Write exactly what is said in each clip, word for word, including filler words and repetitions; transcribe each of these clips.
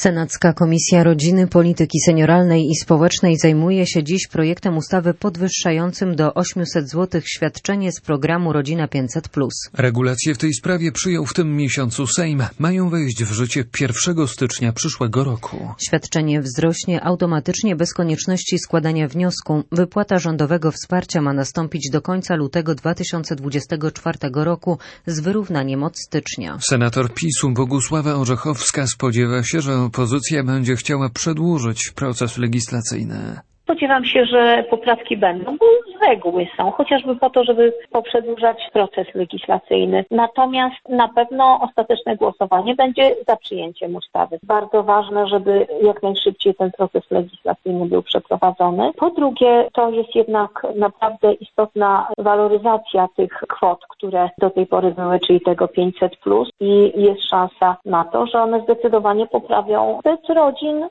Senacka Komisja Rodziny, Polityki Senioralnej i Społecznej zajmuje się dziś projektem ustawy podwyższającym do osiemset złotych świadczenie z programu Rodzina pięćset plus. Regulacje w tej sprawie przyjął w tym miesiącu Sejm. Mają wejść w życie pierwszego stycznia przyszłego roku. Świadczenie wzrośnie automatycznie bez konieczności składania wniosku. Wypłata rządowego wsparcia ma nastąpić do końca lutego dwa tysiące dwudziestego czwartego roku z wyrównaniem od stycznia. Senator PiS-u Bogusława Orzechowska spodziewa się, że opozycja będzie chciała przedłużyć proces legislacyjny. Spodziewam się, że poprawki będą, bo z reguły są, chociażby po to, żeby poprzedłużać proces legislacyjny. Natomiast na pewno ostateczne głosowanie będzie za przyjęciem ustawy. Bardzo ważne, żeby jak najszybciej ten proces legislacyjny był przeprowadzony. Po drugie, to jest jednak naprawdę istotna waloryzacja tych kwot, które do tej pory były, czyli tego pięćset plus, i jest szansa na to, że one zdecydowanie poprawią byt rodzin.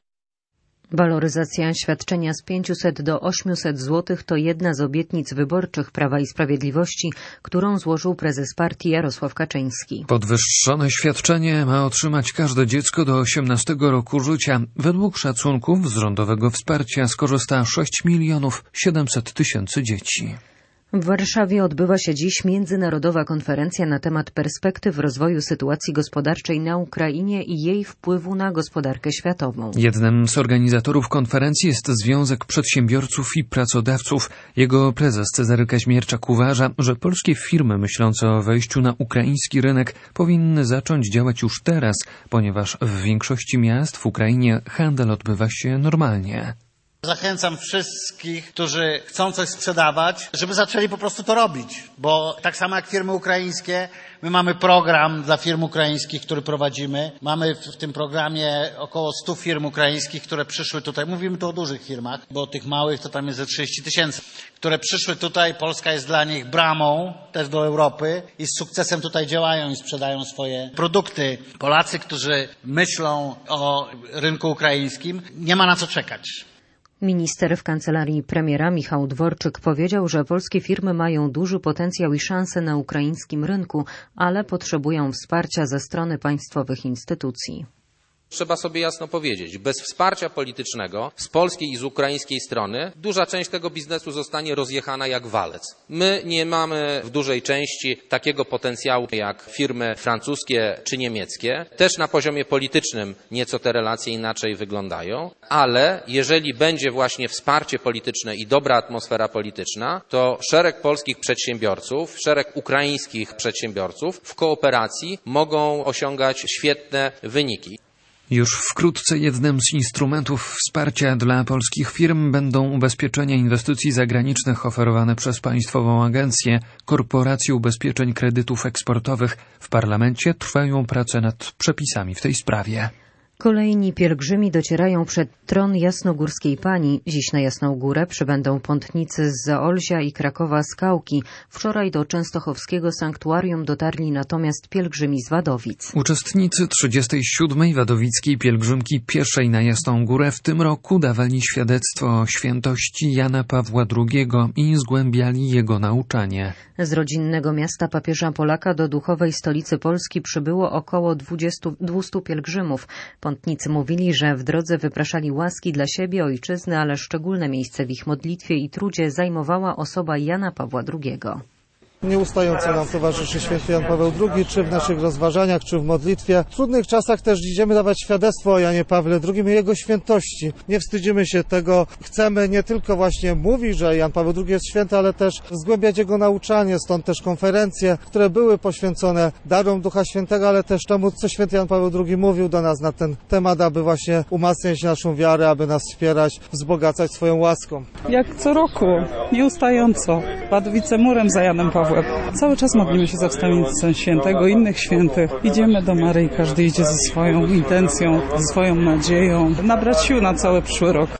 Waloryzacja świadczenia z pięciuset do ośmiuset złotych to jedna z obietnic wyborczych Prawa i Sprawiedliwości, którą złożył prezes partii Jarosław Kaczyński. Podwyższone świadczenie ma otrzymać każde dziecko do osiemnastego roku życia. Według szacunków z rządowego wsparcia skorzysta sześć milionów siedemset tysięcy dzieci. W Warszawie odbywa się dziś międzynarodowa konferencja na temat perspektyw rozwoju sytuacji gospodarczej na Ukrainie i jej wpływu na gospodarkę światową. Jednym z organizatorów konferencji jest Związek Przedsiębiorców i Pracodawców. Jego prezes Cezary Kaźmierczak uważa, że polskie firmy myślące o wejściu na ukraiński rynek powinny zacząć działać już teraz, ponieważ w większości miast w Ukrainie handel odbywa się normalnie. Zachęcam wszystkich, którzy chcą coś sprzedawać, żeby zaczęli po prostu to robić, bo tak samo jak firmy ukraińskie, my mamy program dla firm ukraińskich, który prowadzimy. Mamy w tym programie około stu firm ukraińskich, które przyszły tutaj. Mówimy tu o dużych firmach, bo tych małych to tam jest ze trzydzieści tysięcy, które przyszły tutaj. Polska jest dla nich bramą też do Europy i z sukcesem tutaj działają i sprzedają swoje produkty. Polacy, którzy myślą o rynku ukraińskim, nie ma na co czekać. Minister w kancelarii premiera Michał Dworczyk powiedział, że polskie firmy mają duży potencjał i szanse na ukraińskim rynku, ale potrzebują wsparcia ze strony państwowych instytucji. Trzeba sobie jasno powiedzieć, bez wsparcia politycznego z polskiej i z ukraińskiej strony duża część tego biznesu zostanie rozjechana jak walec. My nie mamy w dużej części takiego potencjału jak firmy francuskie czy niemieckie. Też na poziomie politycznym nieco te relacje inaczej wyglądają, ale jeżeli będzie właśnie wsparcie polityczne i dobra atmosfera polityczna, to szereg polskich przedsiębiorców, szereg ukraińskich przedsiębiorców w kooperacji mogą osiągać świetne wyniki. Już wkrótce jednym z instrumentów wsparcia dla polskich firm będą ubezpieczenia inwestycji zagranicznych oferowane przez Państwową Agencję Korporacji Ubezpieczeń Kredytów Eksportowych. W parlamencie trwają prace nad przepisami w tej sprawie. Kolejni pielgrzymi docierają przed tron Jasnogórskiej Pani. Dziś na Jasną Górę przybędą pątnicy z Zaolzia i Krakowa Skałki. Wczoraj do częstochowskiego sanktuarium dotarli natomiast pielgrzymi z Wadowic. Uczestnicy trzydziestej siódmej wadowickiej pielgrzymki pieszej na Jasną Górę w tym roku dawali świadectwo o świętości Jana Pawła drugiego i zgłębiali jego nauczanie. Z rodzinnego miasta papieża Polaka do duchowej stolicy Polski przybyło około dwustu pielgrzymów. Pątnicy mówili, że w drodze wypraszali łaski dla siebie, ojczyzny, ale szczególne miejsce w ich modlitwie i trudzie zajmowała osoba Jana Pawła drugiego. Nieustająco nam towarzyszy święty Jan Paweł drugi, czy w naszych rozważaniach, czy w modlitwie. W trudnych czasach też idziemy dawać świadectwo o Janie Pawle drugim i jego świętości. Nie wstydzimy się tego. Chcemy nie tylko właśnie mówić, że Jan Paweł drugi jest święty, ale też zgłębiać jego nauczanie. Stąd też konferencje, które były poświęcone darom Ducha Świętego, ale też temu, co święty Jan Paweł drugi mówił do nas na ten temat, aby właśnie umacniać naszą wiarę, aby nas wspierać, wzbogacać swoją łaską. Jak co roku, nieustająco, Wadowice murem za Janem Pawłem. Cały czas modlimy się za wstawienictwem świętego, innych świętych. Idziemy do Maryi, każdy idzie ze swoją intencją, ze swoją nadzieją, nabrać sił na cały przyszły rok.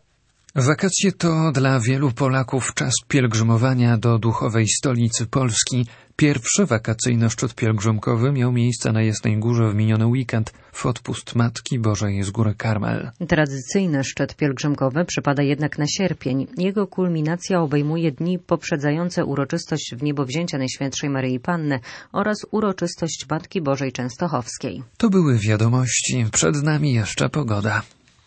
Wakacje to dla wielu Polaków czas pielgrzymowania do duchowej stolicy Polski. Pierwszy wakacyjny szczyt pielgrzymkowy miał miejsce na Jasnej Górze w miniony weekend w odpust Matki Bożej z Góry Karmel. Tradycyjny szczyt pielgrzymkowy przypada jednak na sierpień. Jego kulminacja obejmuje dni poprzedzające uroczystość wniebowzięcia Najświętszej Maryi Panny oraz uroczystość Matki Bożej Częstochowskiej. To były wiadomości. Przed nami jeszcze pogoda.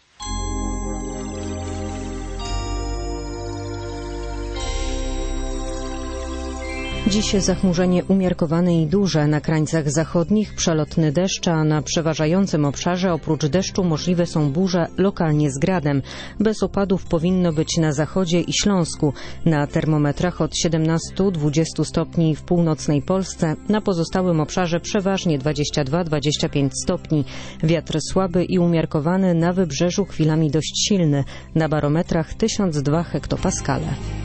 Dziś zachmurzenie umiarkowane i duże. Na krańcach zachodnich przelotny deszcz, a na przeważającym obszarze oprócz deszczu możliwe są burze, lokalnie z gradem. Bez opadów powinno być na zachodzie i Śląsku. Na termometrach od siedemnastu do dwudziestu stopni w północnej Polsce. Na pozostałym obszarze przeważnie dwadzieścia dwa do dwudziestu pięciu stopni. Wiatr słaby i umiarkowany, na wybrzeżu chwilami dość silny. Na barometrach tysiąc dwa hektopaskale.